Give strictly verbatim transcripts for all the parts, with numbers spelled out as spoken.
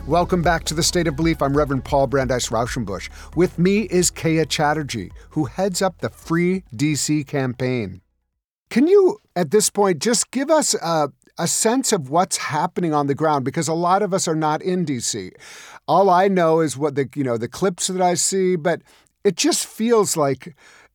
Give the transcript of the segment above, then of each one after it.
Welcome back to The State of Belief. I'm Reverend Paul Brandeis Rauschenbusch. With me is Kaya Chatterjee, who heads up the Free D C campaign. Can you, at this point, just give us a, a sense of what's happening on the ground? Because a lot of us are not in D C. All I know is what the, you know, the clips that I see, but it just feels like,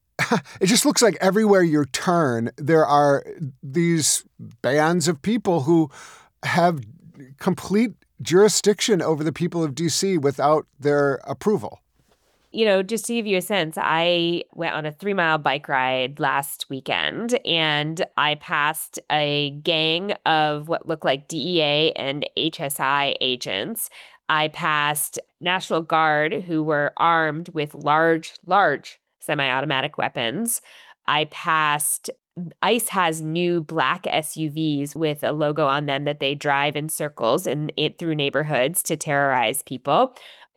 it just looks like everywhere you turn, there are these bands of people who have complete jurisdiction over the people of D C without their approval. You know, just to give you a sense, I went on a three mile bike ride last weekend and I passed a gang of what looked like D E A and H S I agents. I passed National Guard who were armed with large, large semi-automatic weapons. I passed ICE has new black S U Vs with a logo on them that they drive in circles and it through neighborhoods to terrorize people.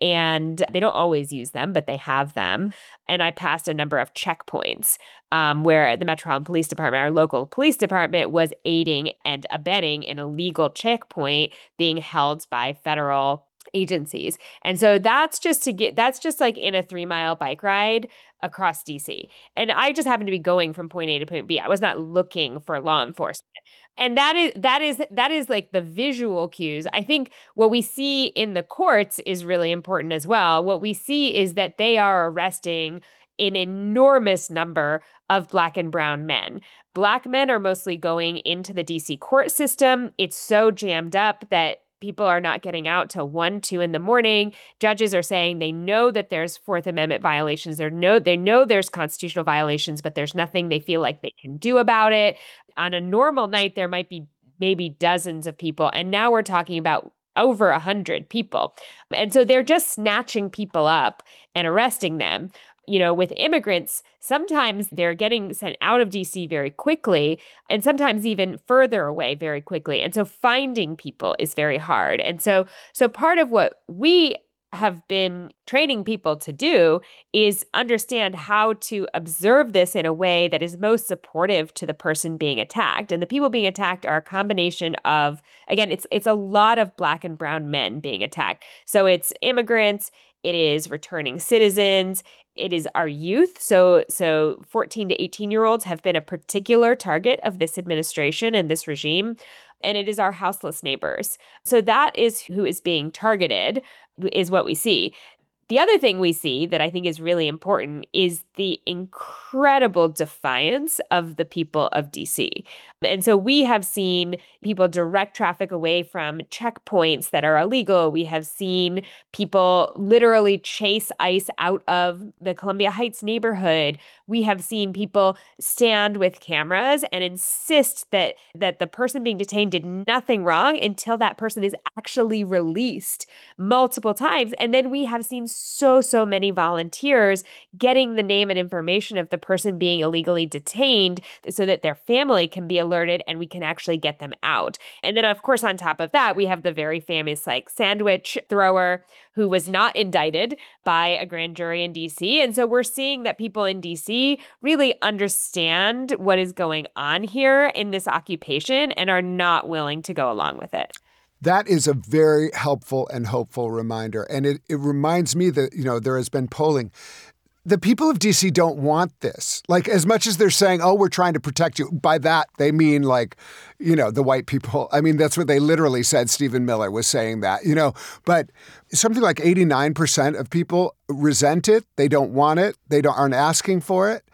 And they don't always use them, but they have them. And I passed a number of checkpoints um, where the Metropolitan Police Department, our local police department, was aiding and abetting an illegal checkpoint being held by federal agencies. And so that's just to get, that's just like in a three mile bike ride across D C. And I just happened to be going from point A to point B. I was not looking for law enforcement. And that is that is that is like the visual cues. I think what we see in the courts is really important as well. What we see is that they are arresting an enormous number of Black and brown men. Black men are mostly going into the D C court system. It's so jammed up that people are not getting out till one, two in the morning. Judges are saying they know that there's Fourth Amendment violations. They know they know there's constitutional violations, but there's nothing they feel like they can do about it. On a normal night, there might be maybe dozens of people, and now we're talking about over a hundred people. And so they're just snatching people up and arresting them. You know, with immigrants, sometimes they're getting sent out of D C very quickly and sometimes even further away very quickly. And so finding people is very hard. And so so part of what we have been training people to do is understand how to observe this in a way that is most supportive to the person being attacked. And the people being attacked are a combination of, again, it's it's a lot of Black and brown men being attacked. So it's immigrants, it is returning citizens, it is our youth. So so fourteen to eighteen year olds have been a particular target of this administration and this regime. And it is our houseless neighbors. So that is who is being targeted, is what we see. The other thing we see that I think is really important is the incredible defiance of the people of D C. And so we have seen people direct traffic away from checkpoints that are illegal. We have seen people literally chase ICE out of the Columbia Heights neighborhood. We have seen people stand with cameras and insist that that the person being detained did nothing wrong until that person is actually released multiple times. And then we have seen so, so many volunteers getting the name and information of the person being illegally detained so that their family can be alerted and we can actually get them out. And then, of course, on top of that, we have the very famous like sandwich thrower who was not indicted by a grand jury in D C. And so we're seeing that people in D C really understand what is going on here in this occupation and are not willing to go along with it. That is a very helpful and hopeful reminder. And it, it reminds me that, you know, there has been polling. The people of D C don't want this. Like, as much as they're saying, oh, we're trying to protect you, by that, they mean like, you know, the white people. I mean, that's what they literally said. Stephen Miller was saying that, you know, but something like eighty-nine percent of people resent it. They don't want it. They don't, aren't asking for it.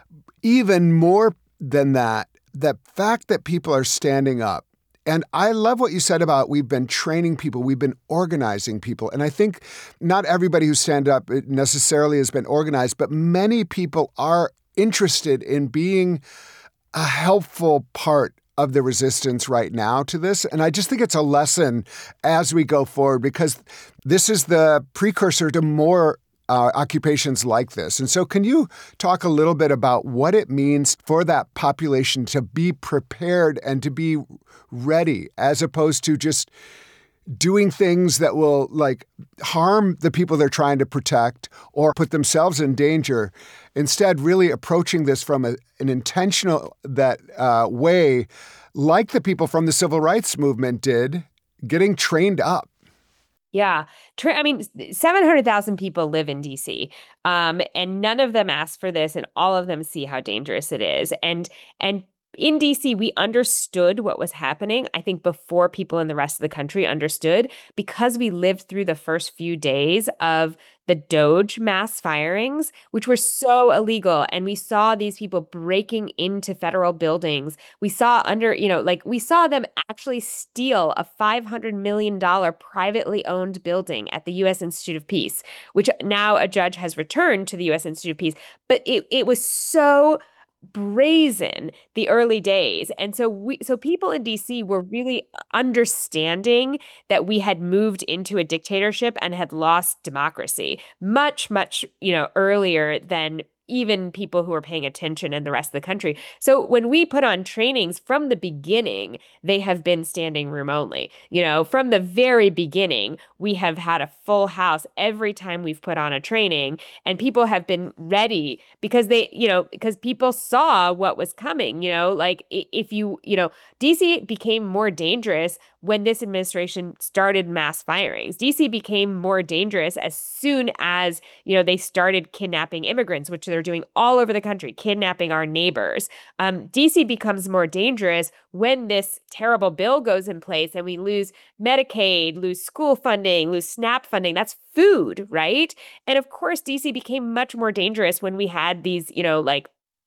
Even more than that, the fact that people are standing up. And I love what you said about we've been training people, we've been organizing people. And I think not everybody who stand up necessarily has been organized, but many people are interested in being a helpful part of the resistance right now to this. And I just think it's a lesson as we go forward, because this is the precursor to more Uh, occupations like this. And so can you talk a little bit about what it means for that population to be prepared and to be ready, as opposed to just doing things that will like harm the people they're trying to protect or put themselves in danger? Instead, really approaching this from a, an intentional that uh, way, like the people from the civil rights movement did, getting trained up. Yeah. Tra- I mean, seven hundred thousand people live in D C, um, and none of them asked for this, and all of them see how dangerous it is. And and in D C, we understood what was happening, I think, before people in the rest of the country understood, because we lived through the first few days of the Doge mass firings, which were so illegal. And we saw these people breaking into federal buildings. We saw under, you know, like we saw them actually steal a five hundred million dollars privately owned building at the U S Institute of Peace, which now a judge has returned to the U S Institute of Peace. But it, it was so brazen the early days. And so we so people in D C were really understanding that we had moved into a dictatorship and had lost democracy much, much, you know, earlier than even people who were paying attention in the rest of the country. So when we put on trainings from the beginning, they have been standing room only. You know, from the very beginning, we have had a full house every time we've put on a training, and people have been ready because they, you know, because people saw what was coming. You know, like if you, you know, D C became more dangerous when this administration started mass firings. D C became more dangerous as soon as, you know, they started kidnapping immigrants, which they're doing all over the country, kidnapping our neighbors. Um, D C becomes more dangerous when this terrible bill goes in place and we lose Medicaid, lose school funding, lose SNAP funding. That's food, right? And of course, D C became much more dangerous when we had these, you know, like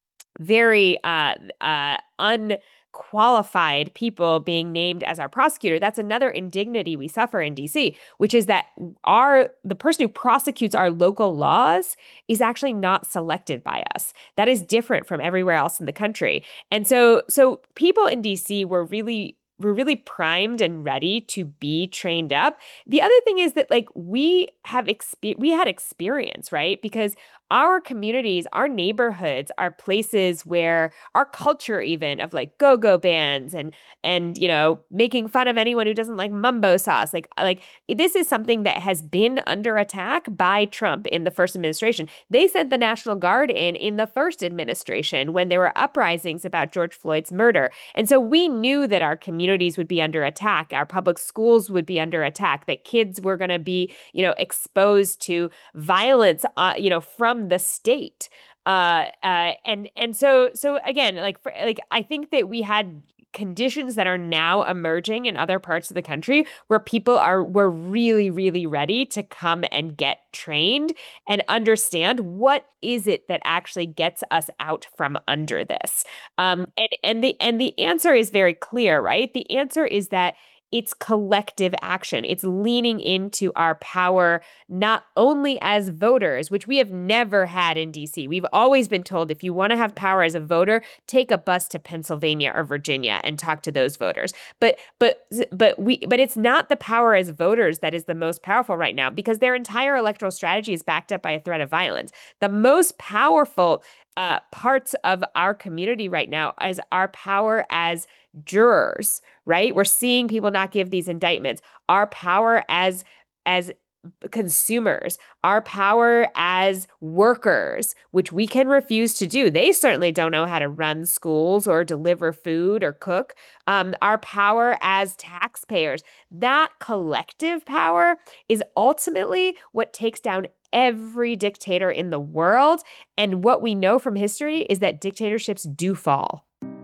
very uh, uh, un qualified people being named as our prosecutor. That's another indignity we suffer in D C, which is that our the person who prosecutes our local laws is actually not selected by us. That is different from everywhere else in the country. And so so people in D C were really were really primed and ready to be trained up. The other thing is that like we have expe- we had experience, right? Because our communities, our neighborhoods are places where our culture even of like go-go bands and and you know making fun of anyone who doesn't like mumbo sauce, like like this is something that has been under attack by Trump in the first administration. They sent the National Guard in in the first administration when there were uprisings about George Floyd's murder. And so we knew that our communities would be under attack, our public schools would be under attack, that kids were going to be, you know, exposed to violence, uh, you know, from the state. Uh, uh, and and so so again, like for, like I think that we had conditions that are now emerging in other parts of the country where people are were really really ready to come and get trained and understand what is it that actually gets us out from under this. Um, and and the and the answer is very clear, right? The answer is that it's collective action. It's leaning into our power, not only as voters, which we have never had in D C. We've always been told if you want to have power as a voter, take a bus to Pennsylvania or Virginia and talk to those voters. But but but we but it's not the power as voters that is the most powerful right now, because their entire electoral strategy is backed up by a threat of violence. The most powerful uh, parts of our community right now is our power as jurors, right? We're seeing people not give these indictments. Our power as as consumers, our power as workers, which we can refuse to do. They certainly don't know how to run schools or deliver food or cook. Um, our power as taxpayers, that collective power is ultimately what takes down every dictator in the world. And what we know from history is that dictatorships do fall.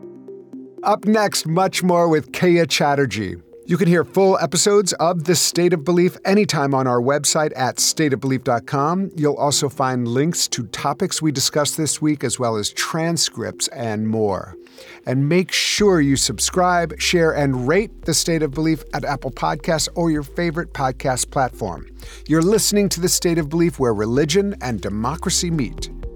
Up next, much more with Kaya Chatterjee. You can hear full episodes of The State of Belief anytime on our website at state of belief dot com. You'll also find links to topics we discussed this week, as well as transcripts and more. And make sure you subscribe, share, and rate The State of Belief at Apple Podcasts or your favorite podcast platform. You're listening to The State of Belief, where religion and democracy meet.